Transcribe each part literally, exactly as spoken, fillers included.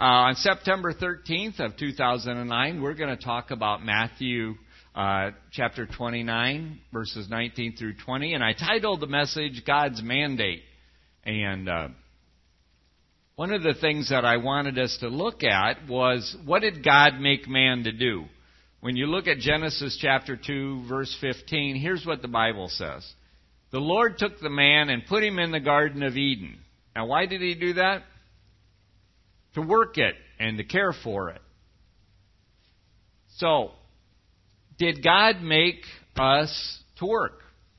Uh, on September thirteenth of two thousand nine, we're going to talk about Matthew uh, chapter twenty-nine, verses nineteen through twenty. And I titled the message, God's Mandate. And uh, one of the things that I wanted us to look at was, what did God make man to do? When you look at Genesis chapter two, verse fifteen, here's what the Bible says. The Lord took the man and put him in the Garden of Eden. Now, why did he do that? To work it and to care for it. So, did God make us to work?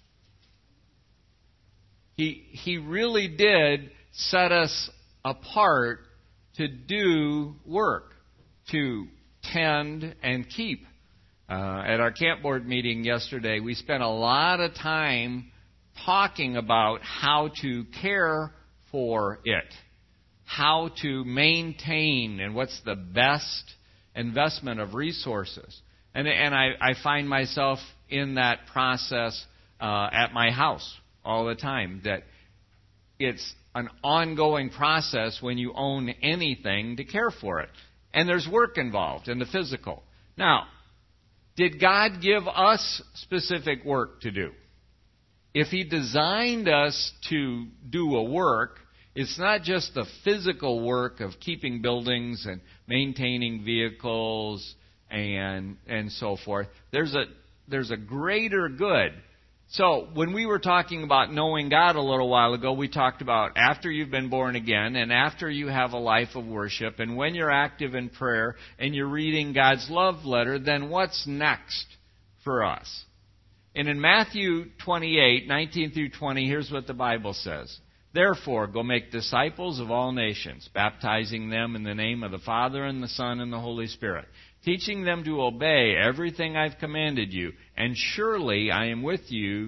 He, he really did set us apart to do work, to tend and keep. Uh, at our camp board meeting yesterday, we spent a lot of time talking about how to care for it, how to maintain, and what's the best investment of resources. And, and I, I find myself in that process uh, at my house all the time, that it's an ongoing process when you own anything to care for it. And there's work involved in the physical. Now, did God give us specific work to do? If He designed us to do a work, it's not just the physical work of keeping buildings and maintaining vehicles and and so forth. There's a there's a greater good. So when we were talking about knowing God a little while ago, we talked about after you've been born again and after you have a life of worship and when you're active in prayer and you're reading God's love letter, then what's next for us? And in Matthew twenty-eight, nineteen through twenty, here's what the Bible says. Therefore, go make disciples of all nations, baptizing them in the name of the Father and the Son and the Holy Spirit, teaching them to obey everything I've commanded you, and surely I am with you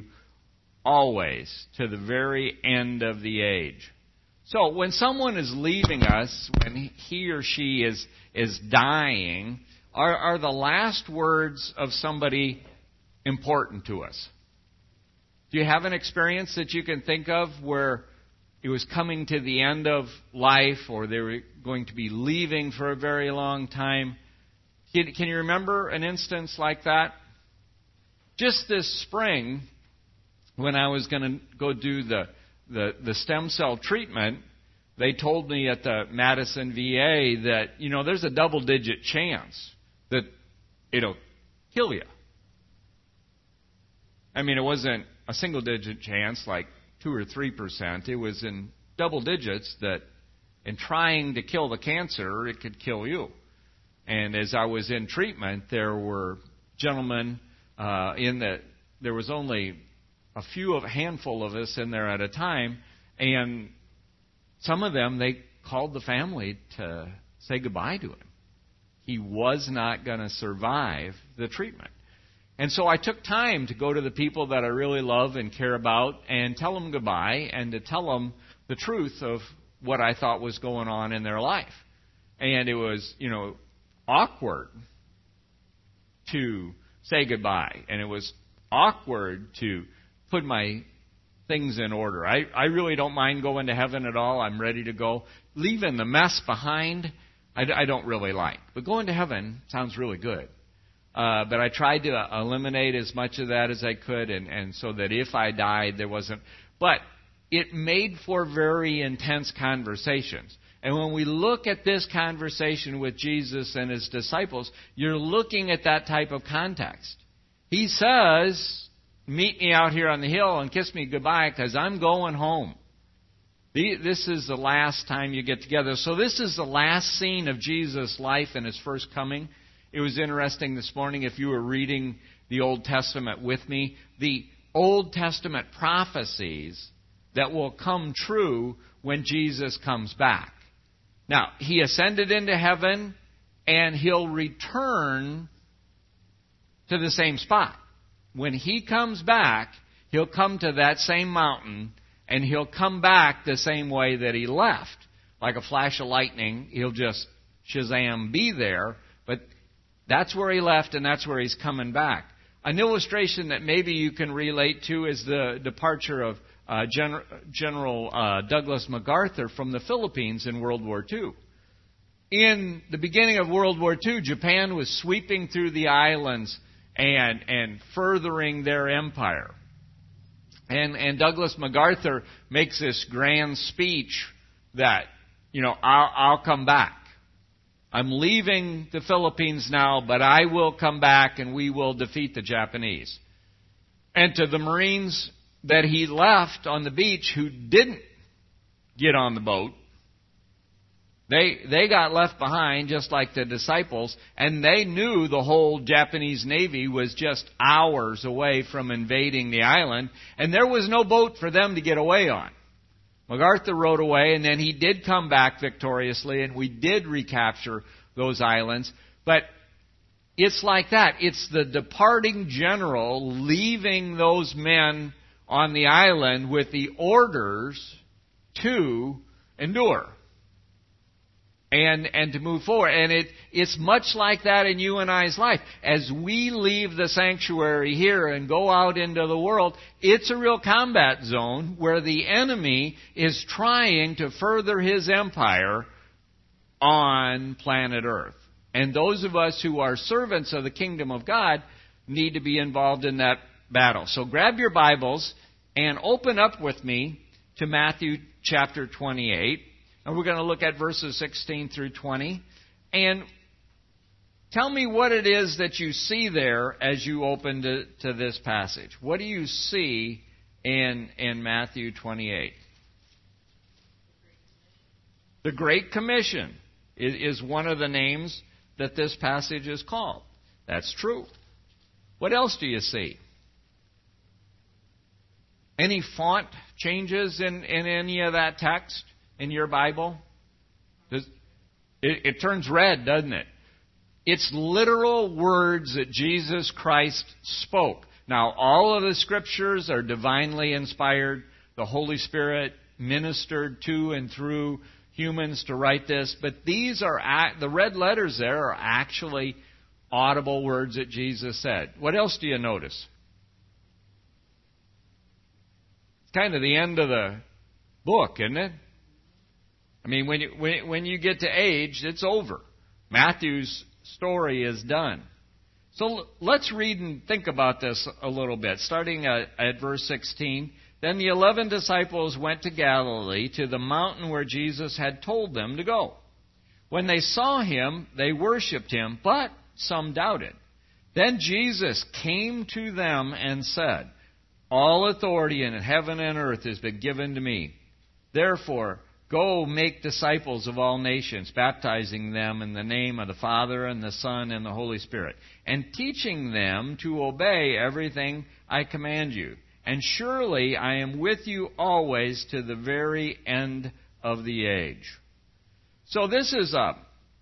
always to the very end of the age. So when someone is leaving us, when he or she is, is dying, are, are the last words of somebody important to us? Do you have an experience that you can think of where it was coming to the end of life, or they were going to be leaving for a very long time? Can, can you remember an instance like that? Just this spring, when I was going to go do the, the, the stem cell treatment, they told me at the Madison V A that, you know, there's a double-digit chance that it'll kill you. I mean, it wasn't a single-digit chance like two or three percent. It was in double digits that in trying to kill the cancer, it could kill you. And as I was in treatment, there were gentlemen uh, in the, there was only a few, of a handful of us in there at a time, and some of them, they called the family to say goodbye to him. He was not going to survive the treatment. And so I took time to go to the people that I really love and care about and tell them goodbye and to tell them the truth of what I thought was going on in their life. And it was, you know, awkward to say goodbye. And it was awkward to put my things in order. I, I really don't mind going to heaven at all. I'm ready to go. Leaving the mess behind, I, I don't really like. But going to heaven sounds really good. Uh, but I tried to eliminate as much of that as I could, and, and so that if I died, there wasn't. But it made for very intense conversations. And when we look at this conversation with Jesus and His disciples, you're looking at that type of context. He says, meet me out here on the hill and kiss me goodbye because I'm going home. This is the last time you get together. So this is the last scene of Jesus' life and His first coming. It was interesting this morning, if you were reading the Old Testament with me, the Old Testament prophecies that will come true when Jesus comes back. Now, He ascended into heaven, and He'll return to the same spot. When He comes back, He'll come to that same mountain, and He'll come back the same way that He left. Like a flash of lightning, He'll just shazam be there, but that's where He left, and that's where He's coming back. An illustration that maybe you can relate to is the departure of uh, Gen- General uh, Douglas MacArthur from the Philippines in World War Two. in the beginning of World War Two, Japan was sweeping through the islands and and furthering their empire. And and Douglas MacArthur makes this grand speech that, you know, I'll, I'll come back. I'm leaving the Philippines now, but I will come back and we will defeat the Japanese. And to the Marines that he left on the beach who didn't get on the boat, They they got left behind just like the disciples, and they knew the whole Japanese Navy was just hours away from invading the island, and there was no boat for them to get away on. MacArthur rode away, and then he did come back victoriously, and we did recapture those islands. But it's like that. It's the departing general leaving those men on the island with the orders to endure. And and to move forward. And it it's much like that in you and I's life. As we leave the sanctuary here and go out into the world, it's a real combat zone where the enemy is trying to further his empire on planet Earth. And those of us who are servants of the kingdom of God need to be involved in that battle. So grab your Bibles and open up with me to Matthew chapter twenty-eight. And we're going to look at verses sixteen through twenty. And tell me what it is that you see there as you open to, to this passage. What do you see in, in Matthew twenty-eight? The Great Commission is, is one of the names that this passage is called. That's true. What else do you see? Any font changes in, in any of that text? In your Bible? It, it turns red, doesn't it? It's literal words that Jesus Christ spoke. Now, all of the Scriptures are divinely inspired. The Holy Spirit ministered to and through humans to write this. But these are, the red letters there are actually audible words that Jesus said. What else do you notice? It's kind of the end of the book, isn't it? I mean, when you, when, when you get to age, it's over. Matthew's story is done. So let's read and think about this a little bit, starting at, at verse sixteen. Then the eleven disciples went to Galilee, to the mountain where Jesus had told them to go. When they saw him, they worshipped him, but some doubted. Then Jesus came to them and said, "All authority in heaven and earth has been given to me. Therefore, go make disciples of all nations, baptizing them in the name of the Father and the Son and the Holy Spirit, and teaching them to obey everything I command you. And surely I am with you always to the very end of the age." So this is a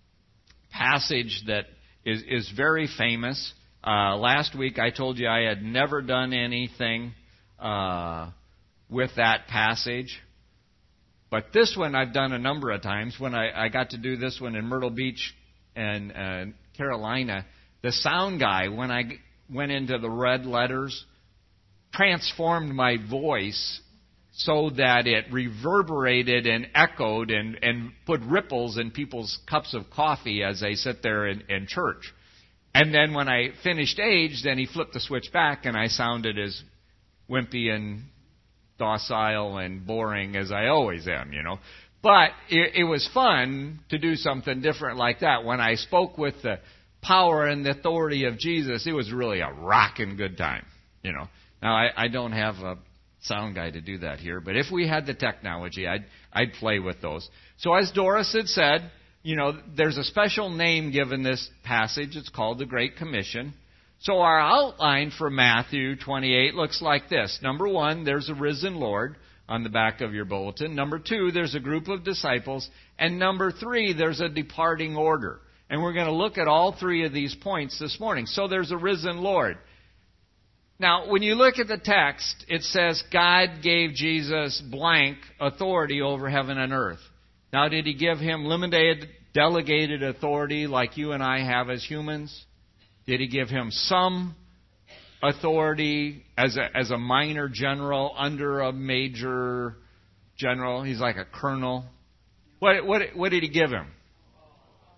passage that is, is very famous. Uh, last week I told you I had never done anything uh, with that passage. But this one I've done a number of times. When I, I got to do this one in Myrtle Beach and uh, Carolina, the sound guy, when I went into the red letters, transformed my voice so that it reverberated and echoed and, and put ripples in people's cups of coffee as they sit there in, in church. And then when I finished age, then he flipped the switch back and I sounded as wimpy and docile and boring as I always am, you know. But it, it was fun to do something different like that. When I spoke with the power and the authority of Jesus, it was really a rocking good time, you know. Now, I, I don't have a sound guy to do that here, but if we had the technology, I'd, I'd play with those. So as Doris had said, you know, there's a special name given this passage. It's called the Great Commission. So our outline for Matthew twenty-eight looks like this. Number one, there's a risen Lord on the back of your bulletin. Number two, there's a group of disciples. And number three, there's a departing order. And we're going to look at all three of these points this morning. So there's a risen Lord. Now, when you look at the text, it says God gave Jesus blank authority over heaven and earth. Now, did he give him limited, delegated authority like you and I have as humans? Did he give him some authority as a, as a minor general under a major general? He's like a colonel. What, what, what did he give him?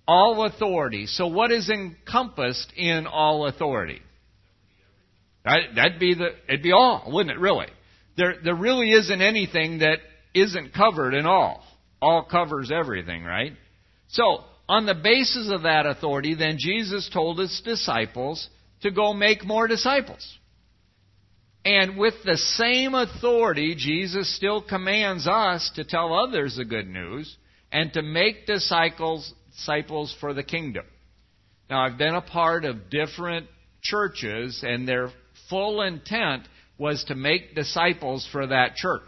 All authority. So what is encompassed in all authority? That, that'd be the, it'd be all, wouldn't it really? There, there really isn't anything that isn't covered in all. All covers everything, right? So, on the basis of that authority, then Jesus told His disciples to go make more disciples. And with the same authority, Jesus still commands us to tell others the good news and to make disciples, disciples for the kingdom. Now, I've been a part of different churches, and their full intent was to make disciples for that church.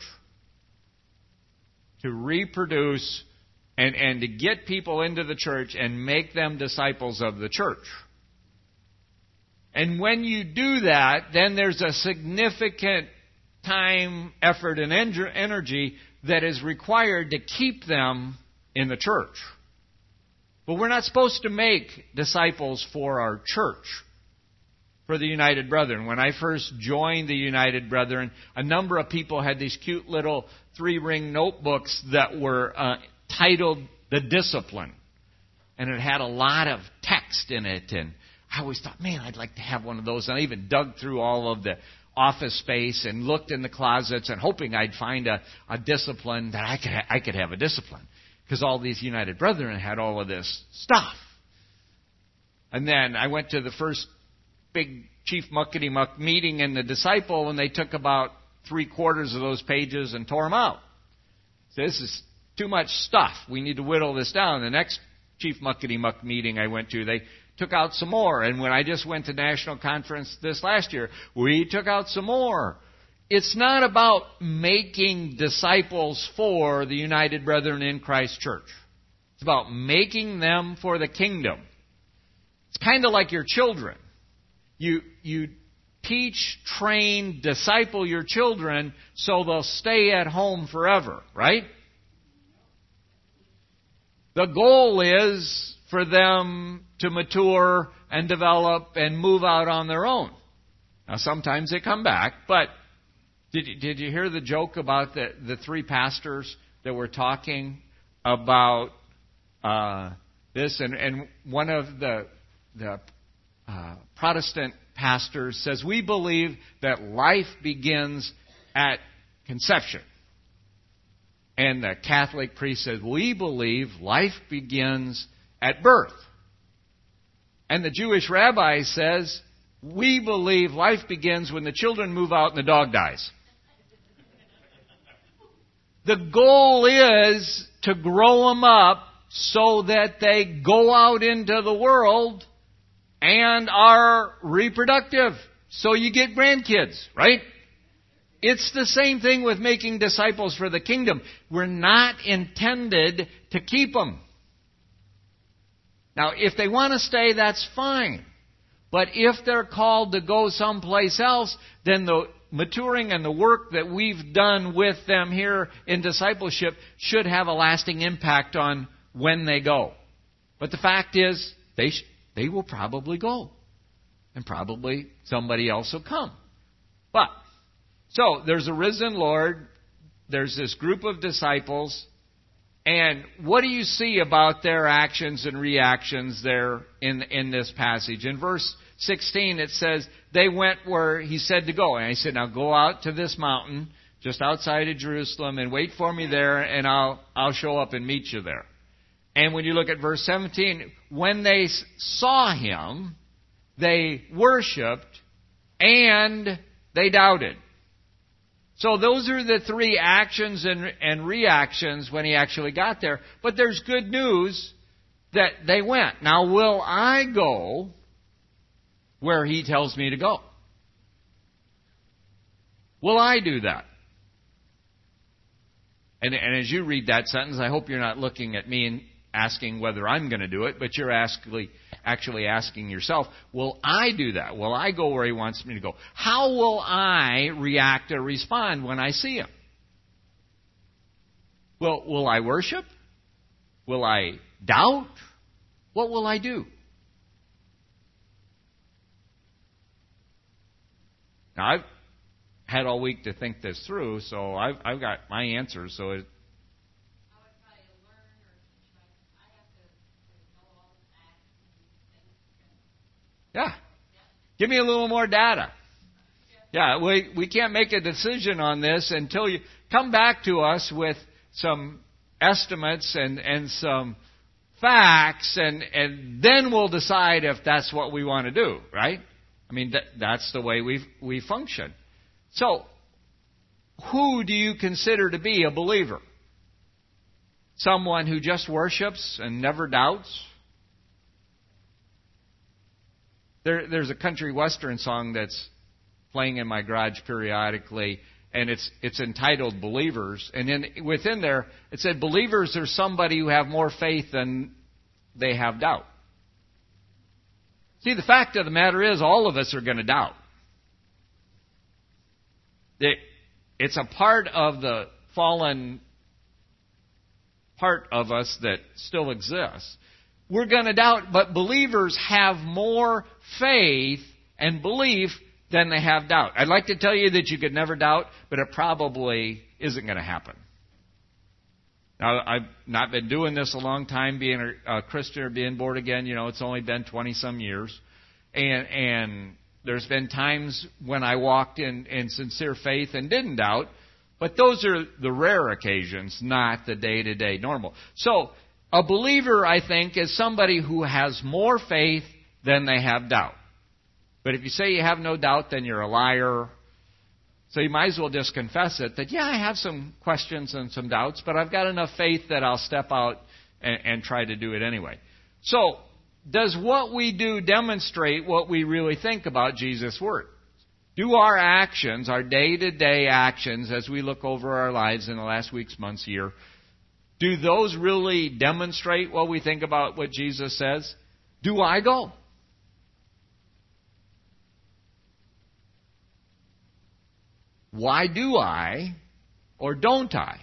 To reproduce and, and to get people into the church and make them disciples of the church. And when you do that, then there's a significant time, effort, and energy that is required to keep them in the church. But we're not supposed to make disciples for our church, for the United Brethren. When I first joined the United Brethren, a number of people had these cute little three-ring notebooks that were uh, titled The Discipline. And it had a lot of text in it. And I always thought, man, I'd like to have one of those. And I even dug through all of the office space and looked in the closets and hoping I'd find a, a discipline that I could ha- I could have a discipline. Because all these United Brethren had all of this stuff. And then I went to the first big Chief Muckety-Muck meeting in the disciple, and they took about three quarters of those pages and tore them out. So this is too much stuff. We need to whittle this down. The next Chief Muckety-Muck meeting I went to, they took out some more. And when I just went to National Conference this last year, we took out some more. It's not about making disciples for the United Brethren in Christ Church. It's about making them for the kingdom. It's kind of like your children. You, you teach, train, disciple your children so they'll stay at home forever, right? The goal is for them to mature and develop and move out on their own. Now, sometimes they come back, but did you, did you hear the joke about the, the three pastors that were talking about uh, this? And, and one of the, the uh, Protestant pastors says, we believe that life begins at conception. And the Catholic priest says, we believe life begins at birth. And the Jewish rabbi says, we believe life begins when the children move out and the dog dies. The goal is to grow them up so that they go out into the world and are reproductive. So you get grandkids, right? It's the same thing with making disciples for the kingdom. We're not intended to keep them. Now, if they want to stay, that's fine. But if they're called to go someplace else, then the maturing and the work that we've done with them here in discipleship should have a lasting impact on when they go. But the fact is, they sh- they will probably go. And probably somebody else will come. But, so, there's a risen Lord. There's this group of disciples. And what do you see about their actions and reactions there in, in this passage? In verse sixteen, it says, they went where He said to go. And He said, now go out to this mountain just outside of Jerusalem and wait for me there, and I'll, I'll show up and meet you there. And when you look at verse seventeen, when they saw Him, they worshipped and they doubted. So those are the three actions and, and reactions when He actually got there. But there's good news that they went. Now, will I go where He tells me to go? Will I do that? And, and as you read that sentence, I hope you're not looking at me and asking whether I'm going to do it, but you're actually, actually asking yourself, will I do that? Will I go where He wants me to go? How will I react or respond when I see Him? Will, will I worship? Will I doubt? What will I do? Now, I've had all week to think this through, so I've, I've got my answers, so it, Yeah. Give me a little more data. Yeah, we, we can't make a decision on this until you come back to us with some estimates and, and some facts, and, and then we'll decide if that's what we want to do, right? I mean, that, that's the way we we function. So, who do you consider to be a believer? Someone who just worships and never doubts? There, there's a country western song that's playing in my garage periodically, and it's it's entitled Believers. And then within there, it said, believers are somebody who have more faith than they have doubt. See, the fact of the matter is, all of us are going to doubt. It, it's a part of the fallen part of us that still exists. We're going to doubt, but believers have more faith and belief than they have doubt. I'd like to tell you that you could never doubt, but it probably isn't going to happen. Now, I've not been doing this a long time, being a, a Christian or being born again. You know, it's only been twenty-some years. And, and there's been times when I walked in, in sincere faith and didn't doubt, but those are the rare occasions, not the day-to-day normal. So, a believer, I think, is somebody who has more faith than they have doubt. But if you say you have no doubt, then you're a liar. So you might as well just confess it, that, yeah, I have some questions and some doubts, but I've got enough faith that I'll step out and, and try to do it anyway. So, does what we do demonstrate what we really think about Jesus' Word? Do our actions, our day-to-day actions, as we look over our lives in the last weeks, months, year, do those really demonstrate what we think about what Jesus says? Do I go? Why do I or don't I?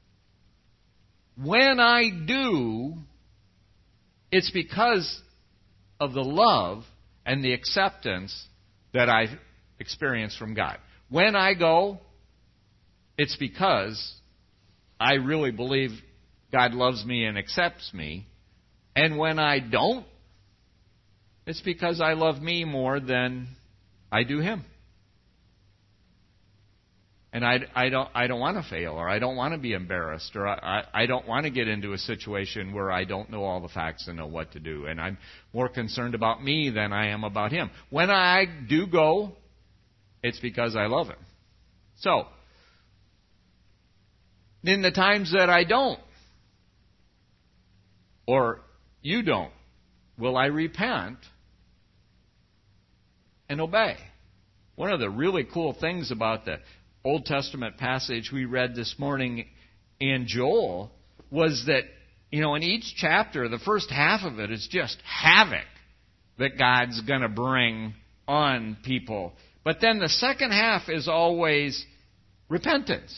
When I do, it's because of the love and the acceptance that I've experienced from God. When I go, it's because I really believe God loves me and accepts me. And when I don't, it's because I love me more than I do Him. And I, I don't I don't want to fail, or I don't want to be embarrassed, or I, I don't want to get into a situation where I don't know all the facts and know what to do. And I'm more concerned about me than I am about Him. When I do go, it's because I love Him. So, in the times that I don't, or you don't, will I repent and obey? One of the really cool things about the Old Testament passage we read this morning in Joel was that, you know, in each chapter, the first half of it is just havoc that God's going to bring on people. But then the second half is always repentance.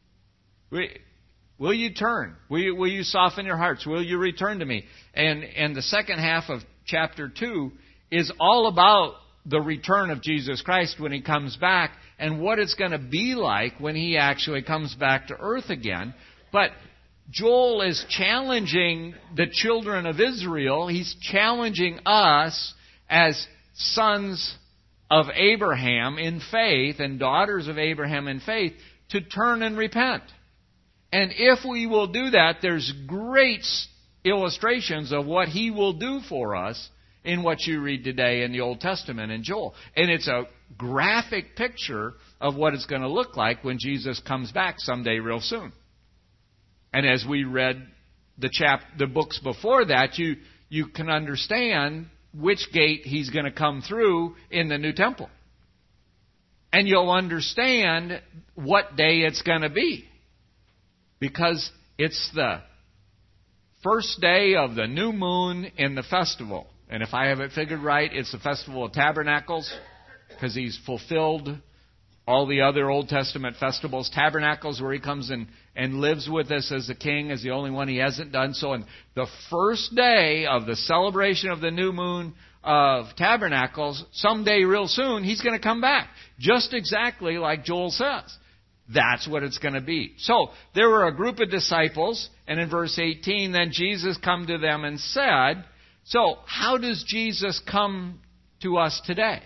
Will you turn? Will you, will you soften your hearts? Will you return to me? And, and the second half of chapter two is all about the return of Jesus Christ when He comes back, and what it's going to be like when He actually comes back to earth again. But Joel is challenging the children of Israel. He's challenging us as sons of Abraham in faith and daughters of Abraham in faith to turn and repent. And if we will do that, there's great illustrations of what He will do for us in what you read today in the Old Testament in Joel. And it's a graphic picture of what it's going to look like when Jesus comes back someday real soon. And as we read the chap the books before that, you you can understand which gate He's going to come through in the new temple. And you'll understand what day it's going to be. Because it's the first day of the new moon in the festival. And if I have it figured right, it's the Festival of Tabernacles, because He's fulfilled all the other Old Testament festivals. Tabernacles, where He comes and, and lives with us as a king, is the only one He hasn't done so. And the first day of the celebration of the new moon of Tabernacles, someday real soon, He's going to come back. Just exactly like Joel says. That's what it's going to be. So, there were a group of disciples, and in verse eighteen, then Jesus come to them and said, so, how does Jesus come to us today?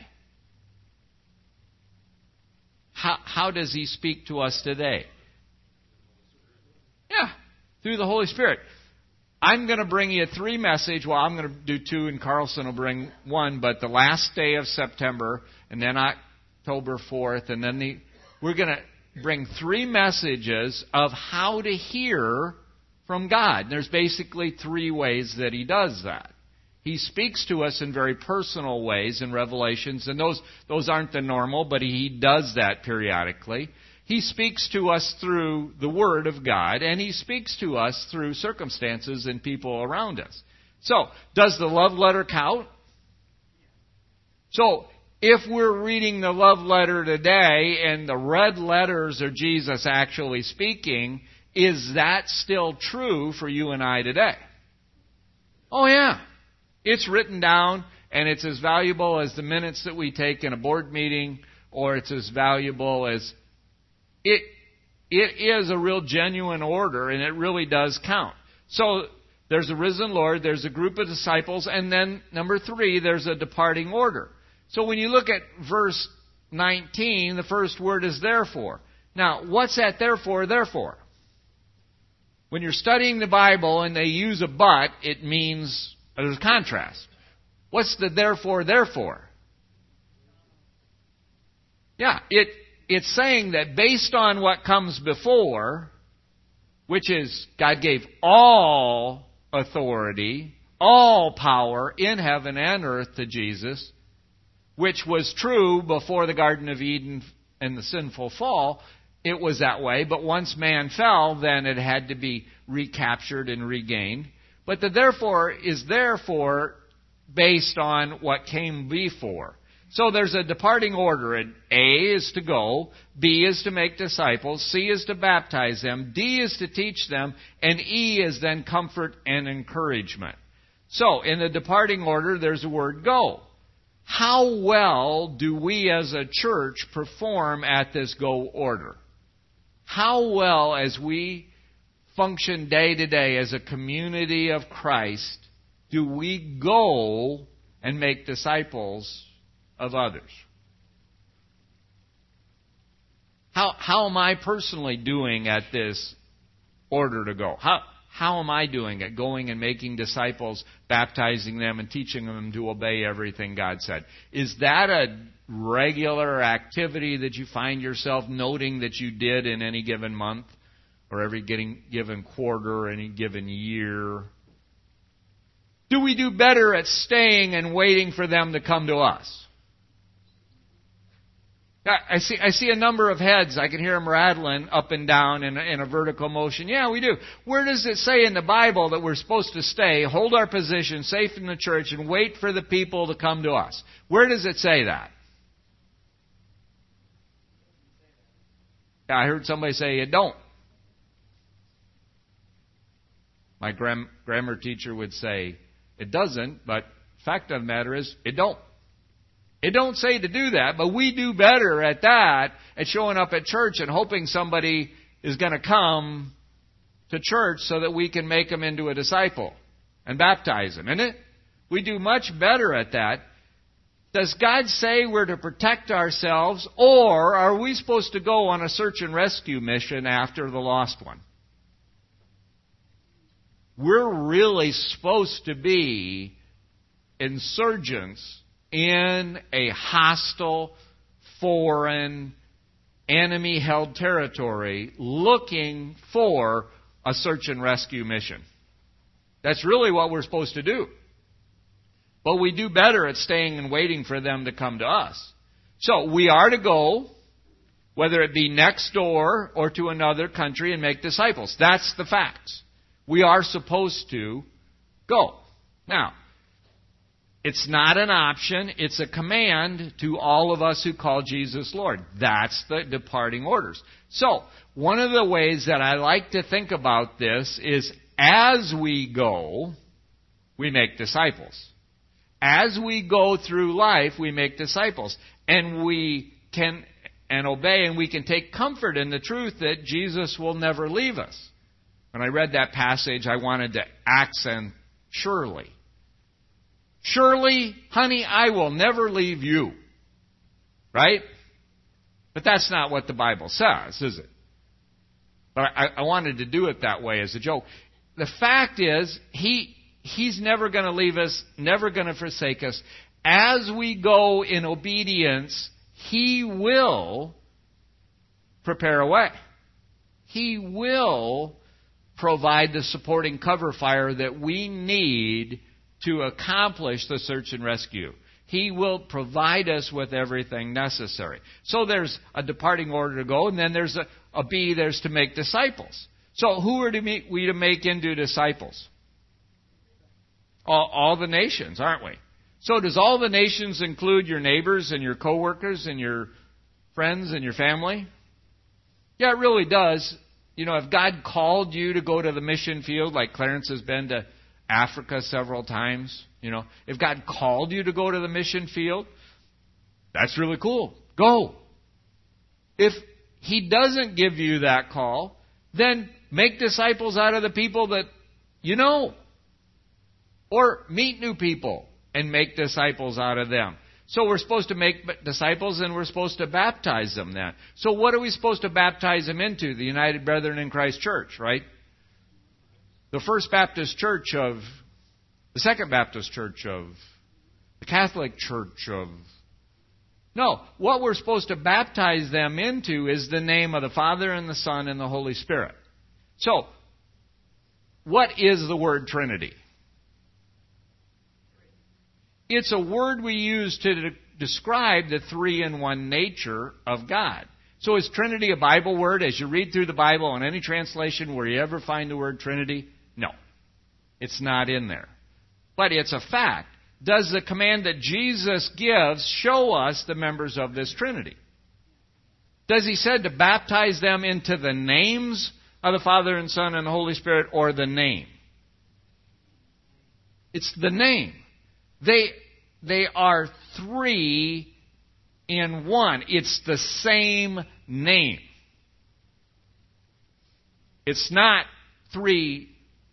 How, how does He speak to us today? Yeah, through the Holy Spirit. I'm going to bring you three messages. Well, I'm going to do two, and Carlson will bring one. But the last day of September, and then October fourth, and then the we're going to bring three messages of how to hear from God. There's basically three ways that He does that. He speaks to us in very personal ways in Revelations, and those those aren't the normal, but He does that periodically. He speaks to us through the Word of God, and He speaks to us through circumstances and people around us. So, does the love letter count? So, if we're reading the love letter today and the red letters are Jesus actually speaking, is that still true for you and I today? Oh yeah. It's written down, and it's as valuable as the minutes that we take in a board meeting, or it's as valuable as... It, it is a real genuine order, and it really does count. So, there's a risen Lord, there's a group of disciples, and then, number three, there's a departing order. So, when you look at verse nineteen, the first word is therefore. Now, what's that therefore, therefore? When you're studying the Bible and they use a but, it means there's a contrast. What's the therefore, therefore? Yeah, it... It's saying that based on what comes before, which is God gave all authority, all power in heaven and earth to Jesus, which was true before the Garden of Eden and the sinful fall, it was that way. But once man fell, then it had to be recaptured and regained. But the therefore is therefore based on what came before. So there's a departing order. A is to go, B is to make disciples, C is to baptize them, D is to teach them, and E is then comfort and encouragement. So in the departing order, there's the word go. How well do we as a church perform at this go order? How well, as we function day to day as a community of Christ, do we go and make disciples of others? How how am I personally doing at this order to go? How how am I doing it? Going and making disciples, baptizing them, and teaching them to obey everything God said. Is that a regular activity that you find yourself noting that you did in any given month, or every getting, given quarter, or any given year? Do we do better at staying and waiting for them to come to us? I see I see a number of heads. I can hear them rattling up and down in a, in a vertical motion. Yeah, we do. Where does it say in the Bible that we're supposed to stay, hold our position, safe in the church, and wait for the people to come to us? Where does it say that? Yeah, I heard somebody say it don't. My gram, grammar teacher would say it doesn't, but the fact of the matter is it don't. It don't say to do that, but we do better at that, at showing up at church and hoping somebody is going to come to church so that we can make them into a disciple and baptize them, isn't it? We do much better at that. Does God say we're to protect ourselves, or are we supposed to go on a search and rescue mission after the lost one? We're really supposed to be insurgents in a hostile, foreign, enemy-held territory looking for a search and rescue mission. That's really what we're supposed to do. But we do better at staying and waiting for them to come to us. So we are to go, whether it be next door or to another country, and make disciples. That's the facts. We are supposed to go. Now, it's not an option. It's a command to all of us who call Jesus Lord. That's the departing orders. So, one of the ways that I like to think about this is as we go, we make disciples. As we go through life, we make disciples. And we can and obey, and we can take comfort in the truth that Jesus will never leave us. When I read that passage, I wanted to accent surely. Surely, honey, I will never leave you. Right? But that's not what the Bible says, is it? But I, I wanted to do it that way as a joke. The fact is, he He's never going to leave us, never going to forsake us. As we go in obedience, He will prepare a way. He will provide the supporting cover fire that we need to accomplish the search and rescue. He will provide us with everything necessary. So there's a departing order to go, and then there's a, a B, there's to make disciples. So who are to meet, we to make into disciples? All, all the nations, aren't we? So does all the nations include your neighbors and your coworkers and your friends and your family? Yeah, it really does. You know, if God called you to go to the mission field, like Clarence has been to Africa several times, you know, if God called you to go to the mission field, that's really cool. Go. If He doesn't give you that call, then make disciples out of the people that you know. Or meet new people and make disciples out of them. So we're supposed to make disciples and we're supposed to baptize them then. So what are we supposed to baptize them into? The United Brethren in Christ Church, right? The First Baptist Church of, the Second Baptist Church of, the Catholic Church of. No, what we're supposed to baptize them into is the name of the Father and the Son and the Holy Spirit. So, what is the word Trinity? It's a word we use to de- describe the three-in-one nature of God. So is Trinity a Bible word? As you read through the Bible in any translation where you ever find the word Trinity? No. It's not in there. But it's a fact. Does the command that Jesus gives show us the members of this Trinity? Does He said to baptize them into the names of the Father and Son and the Holy Spirit, or the name? It's the name. They, they are three in one. It's the same name. It's not three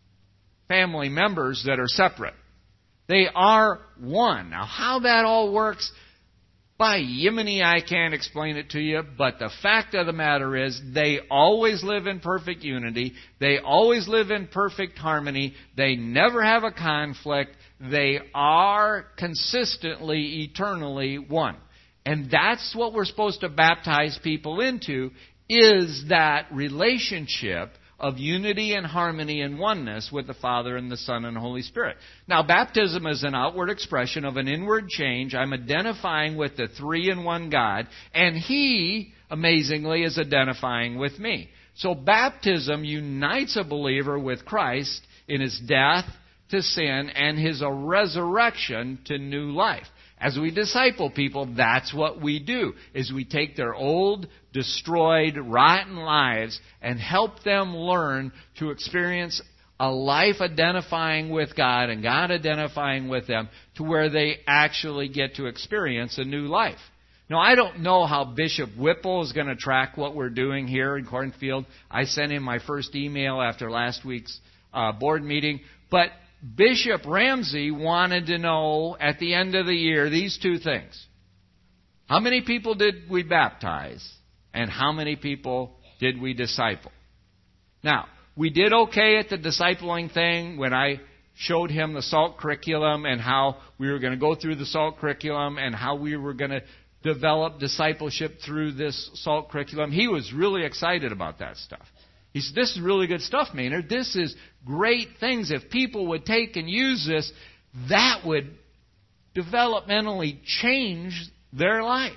family members that are separate. They are one. Now, how that all works, by Yiminy, I can't explain it to you, but the fact of the matter is they always live in perfect unity. They always live in perfect harmony. They never have a conflict. They are consistently, eternally one. And that's what we're supposed to baptize people into, is that relationship of unity and harmony and oneness with the Father and the Son and the Holy Spirit. Now, baptism is an outward expression of an inward change. I'm identifying with the three-in-one God, and He, amazingly, is identifying with me. So baptism unites a believer with Christ in His death to sin and His resurrection to new life. As we disciple people, that's what we do, is we take their old, destroyed, rotten lives and help them learn to experience a life identifying with God and God identifying with them, to where they actually get to experience a new life. Now, I don't know how Bishop Whipple is going to track what we're doing here in Cornfield. I sent him my first email after last week's uh, board meeting, but Bishop Ramsey wanted to know at the end of the year these two things. How many people did we baptize? And how many people did we disciple? Now, we did okay at the discipling thing when I showed him the SALT curriculum and how we were going to go through the SALT curriculum and how we were going to develop discipleship through this SALT curriculum. He was really excited about that stuff. He said, this is really good stuff, Maynard. This is great things. If people would take and use this, that would developmentally change their life.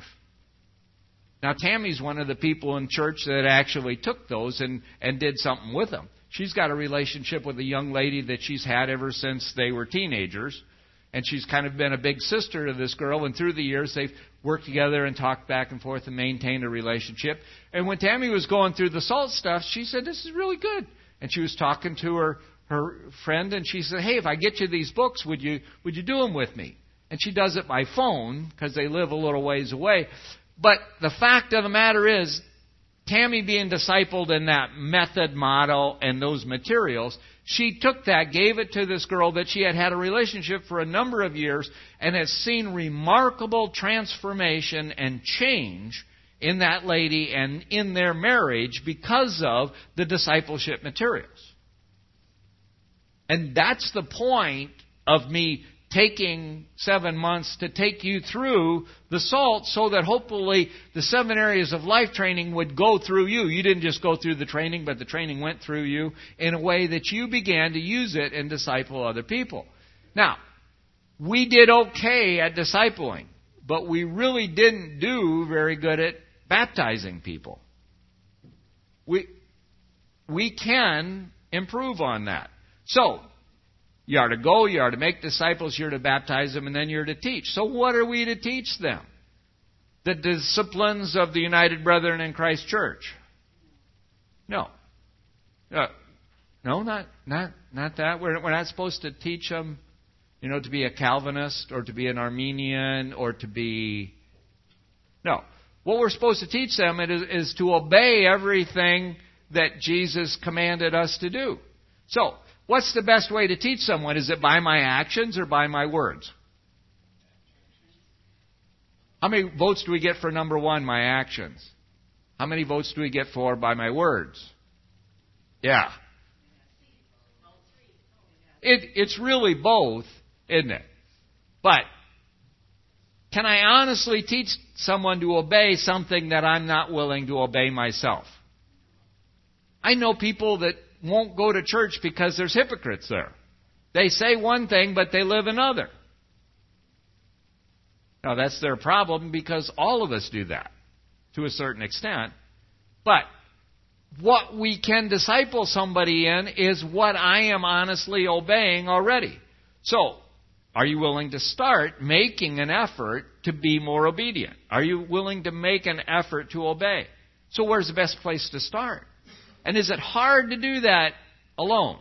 Now, Tammy's one of the people in church that actually took those and, and did something with them. She's got a relationship with a young lady that she's had ever since they were teenagers. And she's kind of been a big sister to this girl. And through the years, they've worked together and talked back and forth and maintained a relationship. And when Tammy was going through the SALT stuff, she said, this is really good. And she was talking to her, her friend, and she said, hey, if I get you these books, would you would you do them with me? And she does it by phone because they live a little ways away. But the fact of the matter is, Tammy being discipled in that method, model, and those materials She took that, gave it to this girl that she had had a relationship for a number of years and has seen remarkable transformation and change in that lady and in their marriage because of the discipleship materials. And that's the point of me taking seven months to take you through the SALT so that hopefully the seven areas of life training would go through you. You didn't just go through the training, but the training went through you in a way that you began to use it and disciple other people. Now, we did okay at discipling, but we really didn't do very good at baptizing people. We, we can improve on that. So, you are to go, you are to make disciples, you're to baptize them, and then you're to teach. So what are we to teach them? The disciplines of the United Brethren in Christ Church? No. Uh, no, not not not that. We're, we're not supposed to teach them, you know, to be a Calvinist or to be an Arminian or to be... No. What we're supposed to teach them is, is to obey everything that Jesus commanded us to do. So, what's the best way to teach someone? Is it by my actions or by my words? How many votes do we get for number one, my actions? How many votes do we get for by my words? Yeah. It, it's really both, isn't it? But can I honestly teach someone to obey something that I'm not willing to obey myself? I know people that won't go to church because there's hypocrites there. They say one thing, but they live another. Now, that's their problem because all of us do that to a certain extent. But what we can disciple somebody in is what I am honestly obeying already. So, are you willing to start making an effort to be more obedient? Are you willing to make an effort to obey? So, where's the best place to start? And is it hard to do that alone?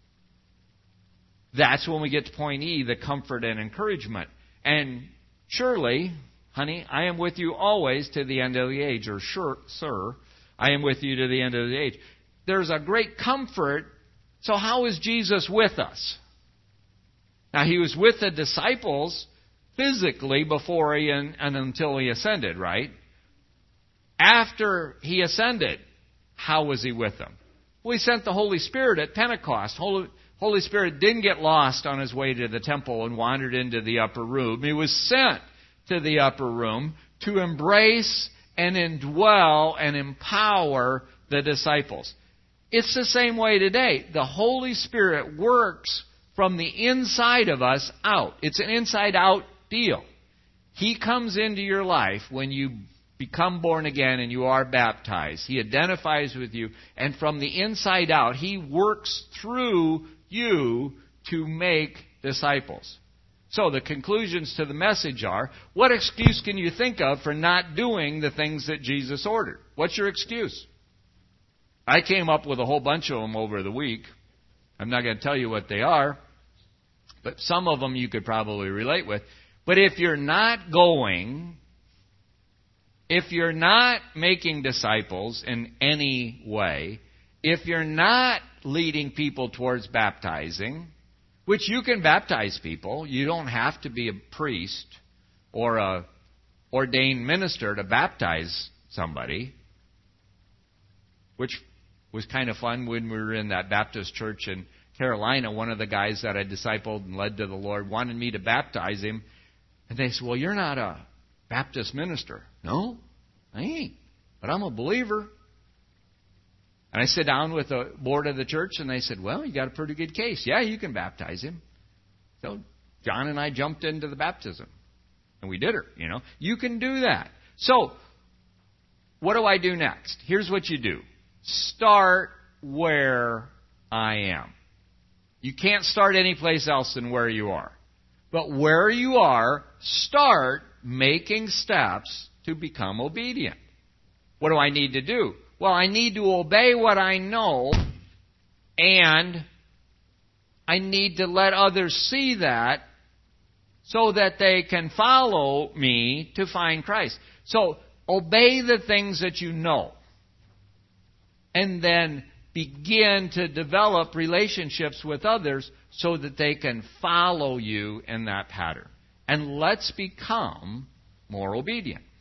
That's when we get to point E, the comfort and encouragement. And surely, honey, I am with you always to the end of the age. Or sure, sir, I am with you to the end of the age. There's a great comfort. So how is Jesus with us? Now, He was with the disciples physically before He and, and until He ascended, right? After He ascended, how was He with them? Well, He sent the Holy Spirit at Pentecost. Holy, Holy Spirit didn't get lost on His way to the temple and wandered into the upper room. He was sent to the upper room to embrace and indwell and empower the disciples. It's the same way today. The Holy Spirit works from the inside of us out. It's an inside-out deal. He comes into your life when you become born again and you are baptized. He identifies with you, and from the inside out, He works through you to make disciples. So the conclusions to the message are, what excuse can you think of for not doing the things that Jesus ordered? What's your excuse? I came up with a whole bunch of them over the week. I'm not going to tell you what they are, but some of them you could probably relate with. But if you're not going... If you're not making disciples in any way, if you're not leading people towards baptizing, which you can baptize people, you don't have to be a priest or a ordained minister to baptize somebody, which was kind of fun when we were in that Baptist church in Carolina. One of the guys that I discipled and led to the Lord wanted me to baptize him, and they said, "Well, you're not a Baptist minister." "No, I ain't, but I'm a believer." And I sat down with the board of the church, and they said, "Well, you got a pretty good case. Yeah, you can baptize him." So John and I jumped into the baptism, and we did her, you know. You can do that. So what do I do next? Here's what you do. Start where I am. You can't start any place else than where you are. But where you are, start making steps to become obedient. What do I need to do? Well, I need to obey what I know, and I need to let others see that so that they can follow me to find Christ. So, obey the things that you know. And then begin to develop relationships with others so that they can follow you in that pattern. And let's become more obedient.